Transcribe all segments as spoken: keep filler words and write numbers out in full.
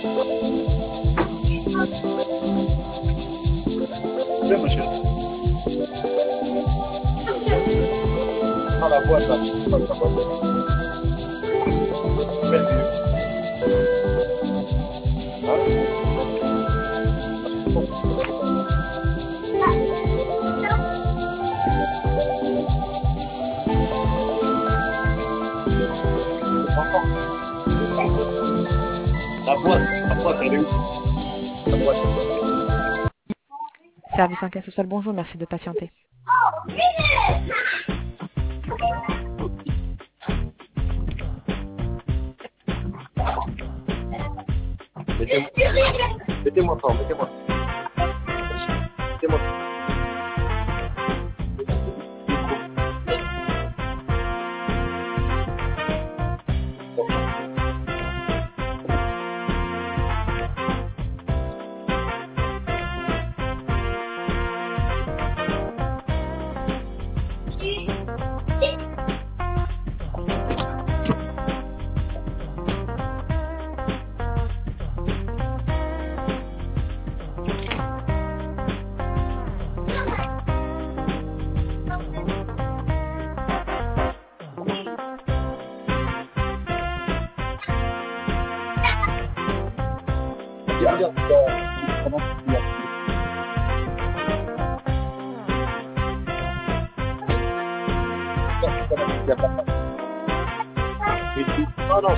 Oui, monsieur. Ah, la boîte, là. La boîte. Merci. La boîte, la boîte, elle est où? La boîte. Service enquête sociale, bonjour, merci de patienter. Mettez-moi, mettez-moi fort, mettez-moi. Mettez-moi. Viens, viens, viens. Comment tu viens? Viens, comment tu viens pas? Et puis, non, non,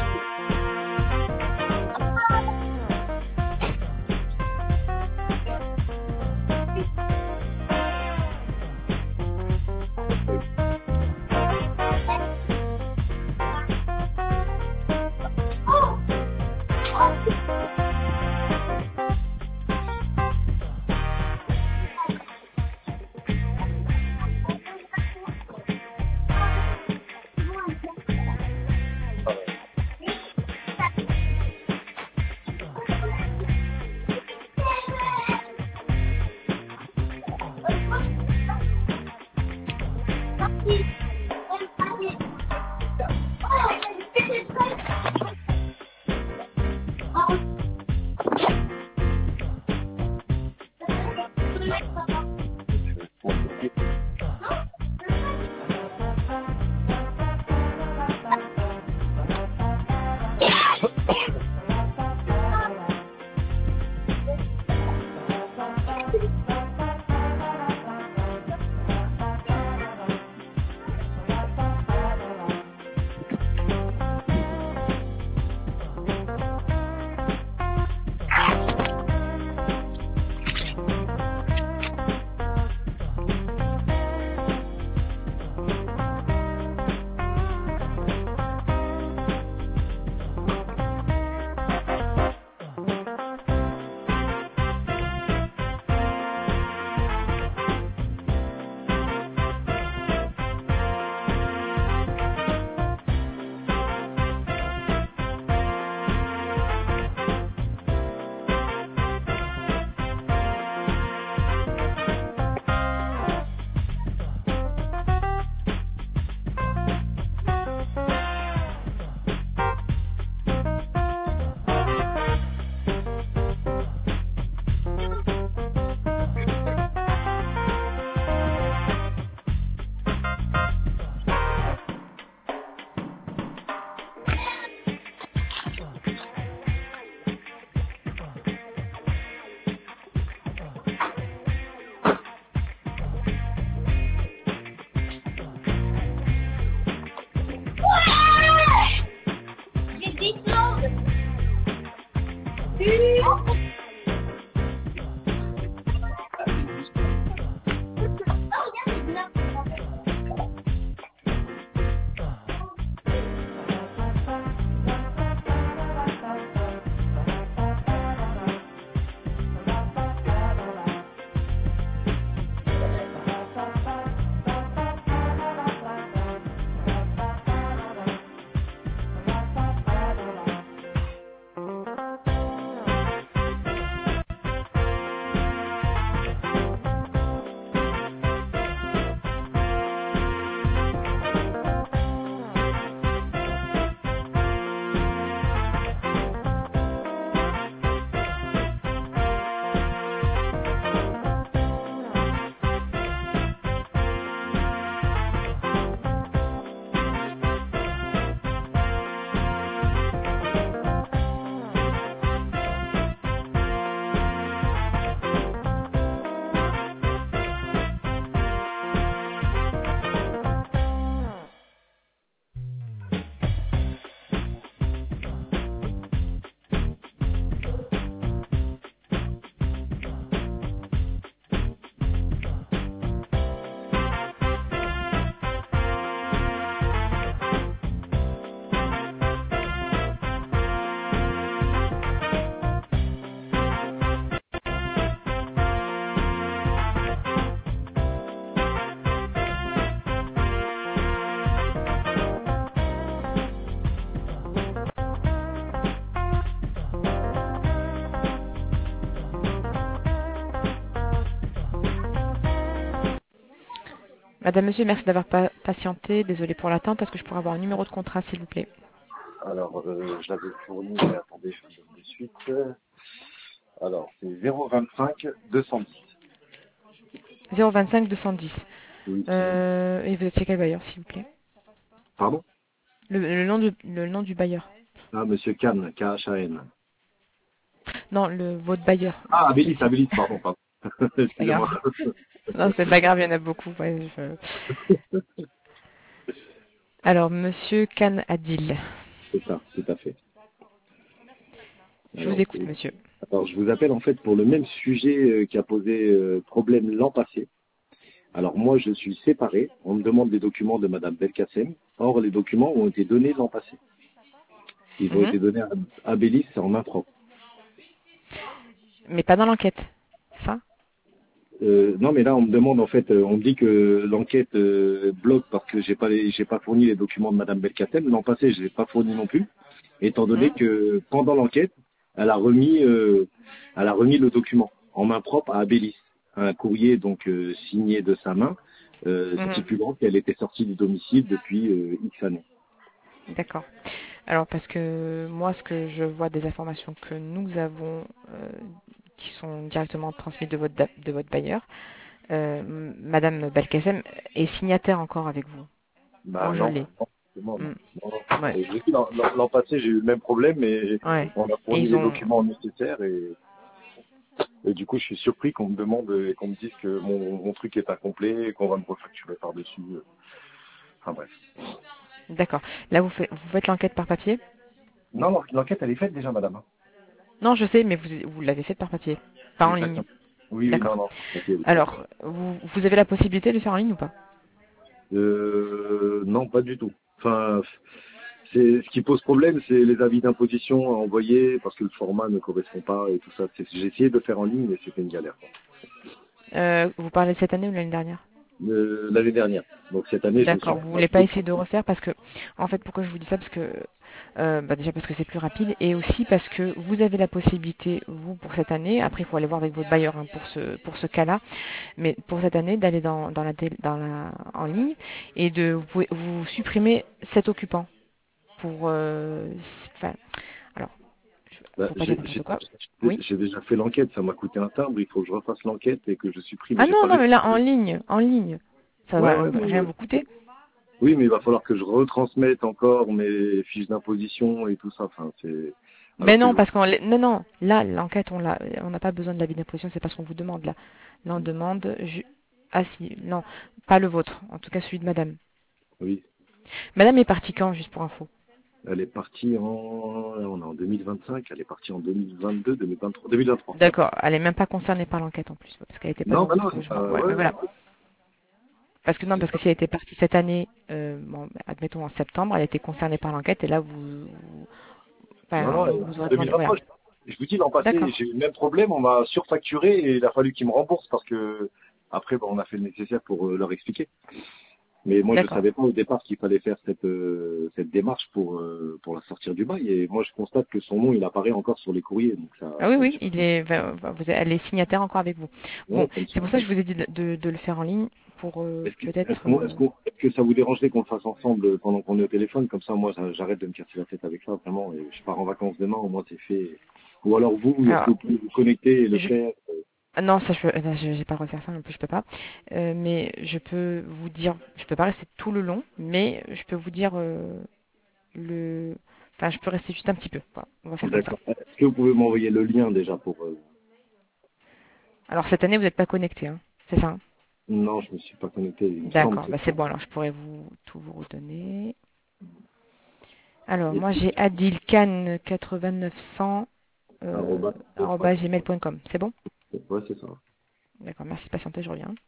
Madame, monsieur, merci d'avoir pa- patienté. Désolé pour l'attente. Est-ce que je pourrais avoir un numéro de contrat, s'il vous plaît? Alors, euh, je l'avais fourni, mais attendez, je vous le donne de suite. Alors, c'est zéro vingt-cinq deux cent dix. zéro vingt-cinq deux cent dix. Oui, c'est bon. Euh, et vous êtes chez quel bailleur, s'il vous plaît? Pardon? Le, le nom du, le nom du bailleur. Ah, Monsieur Kahn, K H A N. Non, le, votre bailleur. Ah, C'est Abélis, c'est- Abélis, pardon, pardon. c'est pas grave. Excusez-moi. Non, c'est pas grave, il y en a beaucoup. Ouais, je- Alors, monsieur Khan Adil. C'est ça, tout à fait. Je vous Alors, écoute, c'est- monsieur. alors, je vous appelle en fait pour le même sujet euh, qui a posé euh, problème l'an passé. Alors, moi, je suis séparé. On me demande des documents de Madame Belkacem. Or, les documents ont été donnés l'an passé. Ils ont Mhm. été donnés à Abélis en main propre. Mais pas dans l'enquête. C'est ça? Euh, non, mais là, on me demande, en fait, euh, on me dit que l'enquête euh, bloque parce que j'ai pas les, j'ai pas fourni les documents de Madame Belkacem. L'an passé, je l'ai pas fourni non plus, étant donné Mhm. que pendant l'enquête, elle a remis, euh, elle a remis le document en main propre à Abélis, un courrier donc euh, signé de sa main, euh, Mhm. stipulant qu'elle était sortie du domicile depuis euh, X années. D'accord. Alors, parce que moi, ce que je vois des informations que nous avons, euh, qui sont directement transmises de votre, da- de votre bailleur, euh, m- Madame Belkacem est signataire encore avec vous. Bah Moi, je non, l'ai. non, c'est moi, non. Mm. Non, non. Ouais. Et je vous dis, l'an l'an- l'an passé, j'ai eu le même problème, mais Ouais. on a Et fourni ils les ont. documents nécessaires et Et du coup, je suis surpris qu'on me demande et qu'on me dise que mon, mon truc est incomplet et qu'on va me refacturer par-dessus. Enfin bref. D'accord. Là, vous faites, vous faites l'enquête par papier? Non, l'en- l'enquête, elle est faite déjà, madame. Non, je sais, mais vous, vous l'avez faite par papier, pas en ligne. Exactement. Oui, oui, non, D'accord. non. Ok, elle est faite. Alors, vous, vous avez la possibilité de le faire en ligne ou pas? Euh, non, pas du tout. Enfin, c'est ce qui pose problème, c'est les avis d'imposition à envoyer parce que le format ne correspond pas et tout ça. C'est- J'ai essayé de le faire en ligne, mais c'était une galère. Euh, vous parlez de cette année ou de l'année dernière? Euh, L'année dernière. Donc cette année, je me suis D'accord. Vous voulez pas engagé. essayer de refaire parce que, en fait, pourquoi je vous dis ça? Parce que, euh, bah déjà parce que c'est plus rapide et aussi parce que vous avez la possibilité, vous, pour cette année, après il faut aller voir avec votre bailleur hein, pour ce, pour ce cas-là, mais pour cette année, d'aller dans, dans la, télé- dans la, en ligne et de, vous pouvez, vous supprimer cet occupant pour, euh, s- enfin, alors, je- Bah, pour pas dire j'ai j'ai- n'importe quoi. j'ai- Oui. j'ai déjà fait l'enquête, ça m'a coûté un timbre, il faut que je refasse l'enquête et que je supprime. Et Ah j'ai non, pas non, mais réussi. là, en ligne, en ligne, ça Ouais, va ouais, rien mais, vous coûter. oui, mais il va falloir que je retransmette encore mes fiches d'imposition et tout ça. Enfin, c'est Mais alors que non, je... parce qu'on l'est- non, non, là, l'enquête, on l'a, on n'a pas besoin de l'avis d'imposition, c'est pas ce qu'on vous demande là. Là, on demande, ju- ah si, non, pas le vôtre, en tout cas celui de Madame. oui, Madame est partie quand, juste pour info? elle est partie en, on est en deux mille vingt-cinq, elle est partie en deux mille vingt-deux, deux mille vingt-trois, deux mille vingt-trois. D'accord, elle est même pas concernée par l'enquête en plus, parce qu'elle était pas Non, dans bah non, votre logement. euh, Ouais, ouais, mais ouais, voilà. Parce que non, c'est parce que ça. si elle était partie cette année, euh, bon, admettons en septembre, elle était concernée par l'enquête et là, vous, vous- Non, enfin, non, on elle- vous aurait demandé, voilà. deux mille vingt-trois. Je, je vous dis, l'an passé, D'accord. j'ai eu le même problème, on m'a surfacturé et il a fallu qu'ils me remboursent parce que après, bah, on a fait le nécessaire pour euh, leur expliquer. Mais moi, je D'accord. savais pas au départ qu'il fallait faire cette euh, cette démarche pour euh, pour la sortir du bail. Et moi, je constate que son nom, il apparaît encore sur les courriers. Donc ça, Ah oui, ça me oui, surprend. il est, enfin, vous, elle est signataire encore avec vous. Bon, Ouais, ça me c'est pour ça surprend. que je vous ai dit de, de- de le faire en ligne pour euh, Est-ce que, est-ce peut-être. qu'on- est-ce euh, qu'on- est-ce que ça vous dérangerait qu'on le fasse ensemble pendant qu'on est au téléphone? Comme ça, moi, ça- j'arrête de me casser la tête avec ça, vraiment. Et je pars en vacances demain, au moins c'est fait. Ou alors vous, est-ce que Alors, vous pouvez vous connecter et le je, faire? ah non, ça je peux, non, je- j'ai pas le droit de faire ça, non plus je peux pas. Euh, mais je peux vous dire, je peux pas rester tout le long, mais je peux vous dire euh, le, enfin, je peux rester juste un petit peu. Voilà, on va faire comme ça. D'accord. Est-ce que vous pouvez m'envoyer le lien déjà pour... euh, Alors cette année, vous n'êtes pas connecté, hein, c'est ça, hein? Non, je me suis pas connecté, il me semble. D'accord, C'est bah ça. c'est bon. Alors je pourrais vous tout vous redonner. Alors Et moi puis, j'ai adilcan quatre-vingt-neuf cents euh, arobase, ouais, arobase gmail point com. C'est bon? ouais, c'est ça. D'accord, merci de patienter, je reviens.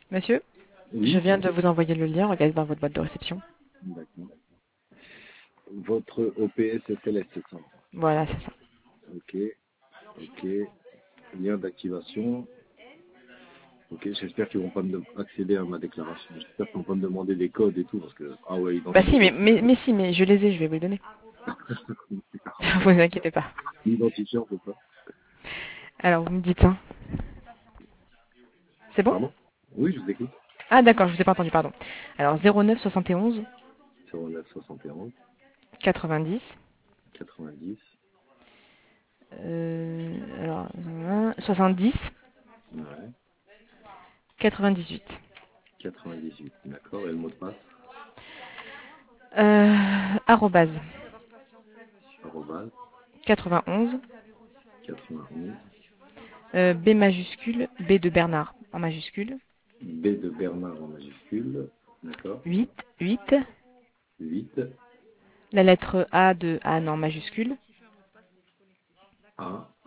Monsieur, je Oui, viens de vous envoyer le lien, regardez dans votre boîte de réception. d'accord. Votre O P S S L S, c'est ça? Voilà, c'est ça. Ok, ok. Lien d'activation. Ok, j'espère qu'ils vont pas me dem- accéder à ma déclaration. J'espère qu'ils vont pas me demander des codes et tout, parce que, ah ouais, Bah si, mais, identifiant. mais, mais si, mais je les ai, je vais vous les donner. Vous inquiétez pas. Identifiant, c'est ça? Alors, vous me dites, hein. C'est bon? Pardon? Oui, je vous écoute. Ah d'accord, je vous ai pas entendu, pardon. Alors, zéro neuf soixante et onze zéro neuf soixante et onze quatre-vingt-dix. quatre-vingt-dix. Euh, alors, euh, soixante-dix Ouais. quatre-vingt-dix-huit. quatre-vingt-dix-huit. D'accord. Et le mot de passe? Euh, arrobase Arrobase. quatre-vingt-onze. quatre-vingt-onze. Euh, B majuscule, B de Bernard en majuscule. B de Bernard en majuscule. D'accord. huit, huit. huit. La lettre A de Anne en majuscule. A.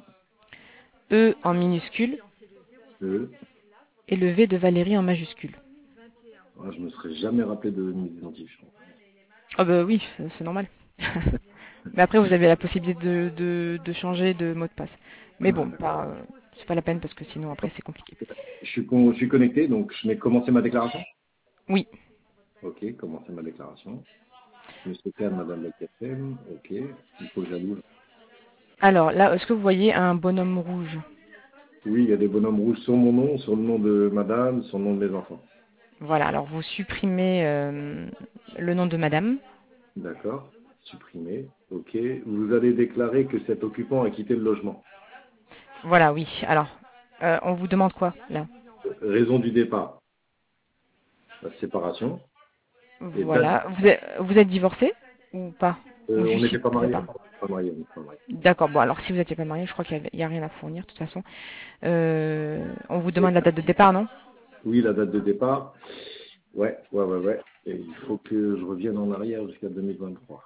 E en minuscule. E. Et le V de Valérie en majuscule. Ah, je me serais jamais rappelé de mes identifiants. Ah bah oui, c'est c'est normal. Mais après, vous avez la possibilité de, de, de changer de mot de passe. Mais Ah, bon, d'accord. pas, euh, c'est pas la peine parce que sinon après c'est compliqué. Je suis, con- je suis connecté, donc je mets commencer ma déclaration. Oui. Ok, commencer ma déclaration. Monsieur K, Madame la quatrième. Ok. Il faut que j'allume. Alors là, est-ce que vous voyez un bonhomme rouge? Oui, il y a des bonhommes rouges sur mon nom, sur le nom de Madame, sur le nom de mes enfants. Voilà, alors vous supprimez euh, le nom de madame. D'accord. Supprimé. Ok. Vous allez déclarer que cet occupant a quitté le logement. Voilà, oui. Alors, euh, on vous demande quoi là? Raison du départ, la séparation. Et date. Voilà. Vous êtes, vous êtes divorcé ou pas? Ou Euh, on n'était pas justifiez mariés. pas? Pas mariés, on n'était pas mariés. D'accord, bon alors si vous n'étiez pas marié, je crois qu'il n'y a, a rien à fournir de toute façon. Euh, on vous Et- demande la date de départ, non? oui, la date de départ. Ouais, ouais, ouais, ouais. Et il faut que je revienne en arrière jusqu'à deux mille vingt-trois.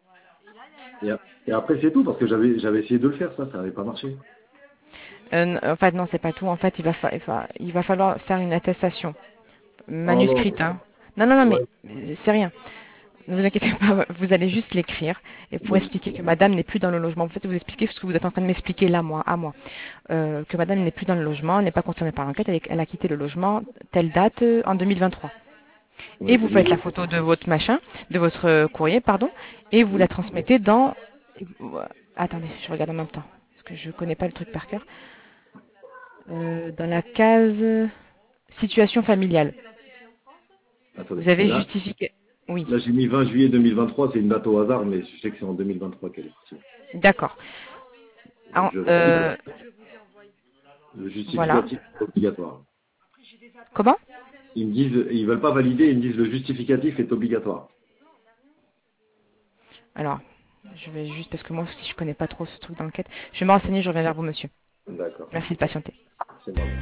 Et, a- et après, c'est tout, parce que j'avais j'avais essayé de le faire, ça, ça n'avait pas marché. Euh, n- en fait, non, c'est pas tout. En fait, il va, fa- il va, il va falloir faire une attestation Oh non. manuscrite. Hein. Non, non, non, mais Ouais. euh, c'est rien. Ne vous inquiétez pas, vous allez juste l'écrire et pour Mais- expliquer que madame n'est plus dans le logement. En fait, vous expliquez ce que vous êtes en train de m'expliquer là, moi, à moi. Euh, que madame n'est plus dans le logement, n'est pas concernée par l'enquête, elle, est- elle a quitté le logement, telle date, euh, en deux mille vingt-trois. Et ouais, vous faites la j'ai- photo de votre machin, de votre euh, courrier, pardon, et vous la oui. transmettez dans... euh, Attendez, je regarde en même temps, parce que je connais pas le truc par cœur. Euh, dans la case situation familiale. Attendez. Vous avez Là, justifié. Oui, là j'ai mis vingt juillet deux mille vingt-trois, c'est une date au hasard, mais je sais que c'est en deux mille vingt-trois qu'elle est partie. d'accord. Donc Alors, je valide. euh, Le voilà. justificatif est obligatoire. Comment? Ils me disent, ils veulent pas valider, ils me disent le justificatif est obligatoire. Alors, je vais juste, parce que moi aussi je connais pas trop ce truc d'enquête. Je vais me renseigner, je reviens vers vous, monsieur. D'accord. Merci de patienter. C'est bon.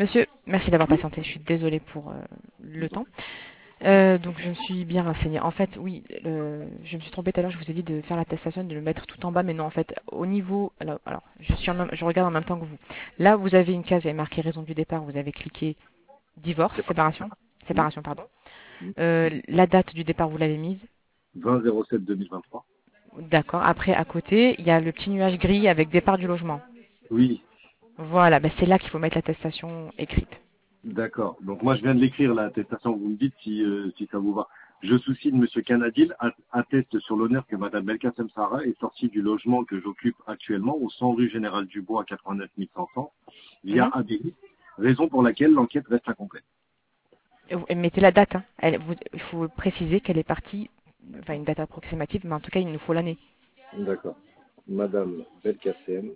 Monsieur, merci d'avoir Oui, patienté. Je suis désolée pour euh, le temps. Euh, donc je me suis bien renseignée. En fait, oui, le- je me suis trompée tout à l'heure. Je vous ai dit de faire l'attestation, de le mettre tout en bas, mais non. En fait, au niveau, alors, alors, je suis en même- je regarde en même temps que vous. Là, vous avez une case, vous avez marqué raison du départ. Vous avez cliqué divorce, c'est pas. séparation, Oui, séparation, pardon. Euh, la date du départ, vous l'avez mise. vingt zéro sept deux mille vingt-trois. D'accord. Après, à côté, il y a le petit nuage gris avec départ du logement. Oui, Voilà, ben c'est là qu'il faut mettre l'attestation écrite. d'accord. Donc moi je viens de l'écrire l'attestation, vous me dites si, euh, si ça vous va. Je sous-signe Monsieur Canadil, a- atteste sur l'honneur que Madame Belkacem Sarah est sortie du logement que j'occupe actuellement au cent rue Général Dubois quatre-vingt-neuf mille cinq cents via Mhm. A D I, raison pour laquelle l'enquête reste incomplète. Et vous- et mettez la date, hein. Elle- vous- il faut préciser qu'elle est partie, enfin une date approximative, mais en tout cas, il nous faut l'année. D'accord. Madame Belkacem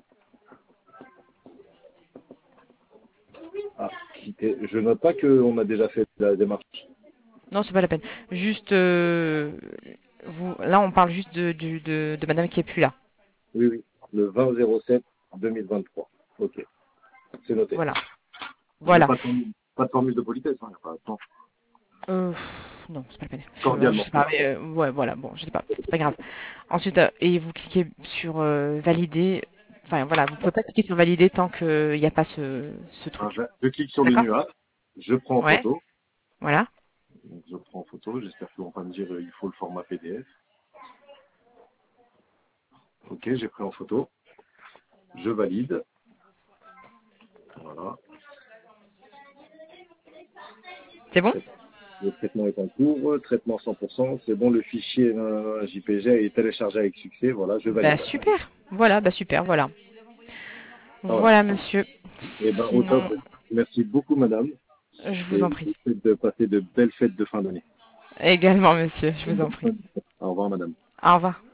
a quitté. Je note pas qu'on a déjà fait la démarche. Non, c'est pas la peine. Juste, euh, vous, là, on parle juste de, du- de, de madame qui est plus là. Oui, oui. Le vingt zéro sept deux mille vingt-trois. Ok. C'est noté. Voilà. Il n'y a Voilà. pas de, formule- pas de formule de politesse, hein. Il n'y a pas de temps. Euh, pff, non, c'est pas la peine. Je, euh, je Cordialement. sais pas, mais, euh, ouais, voilà, bon, je sais pas, c'est pas grave. Ensuite, euh, et vous cliquez sur euh, valider. Enfin, voilà, vous pouvez pas cliquer sur valider tant qu'il n'y a pas ce, ce Hein, truc. Je je clique sur le D'accord? nuage, je prends en Ouais, photo. voilà. Donc, je prends en photo. J'espère qu'ils vont pas me dire euh, il faut le format P D F. Ok, j'ai pris en photo. Je valide. Voilà. C'est bon? Le traitement est en cours. Traitement cent pour cent. C'est bon. Le fichier euh, J P G est téléchargé avec succès. Voilà, je Bah valide. super. Voilà, bah super, voilà. Ah ouais. Voilà, monsieur. Eh ben, au top. Sinon, Merci beaucoup, madame. je vous Et en je prie. vous souhaite de passer de belles fêtes de fin d'année. Également, monsieur, je vous en prie. Au revoir, madame. Au revoir.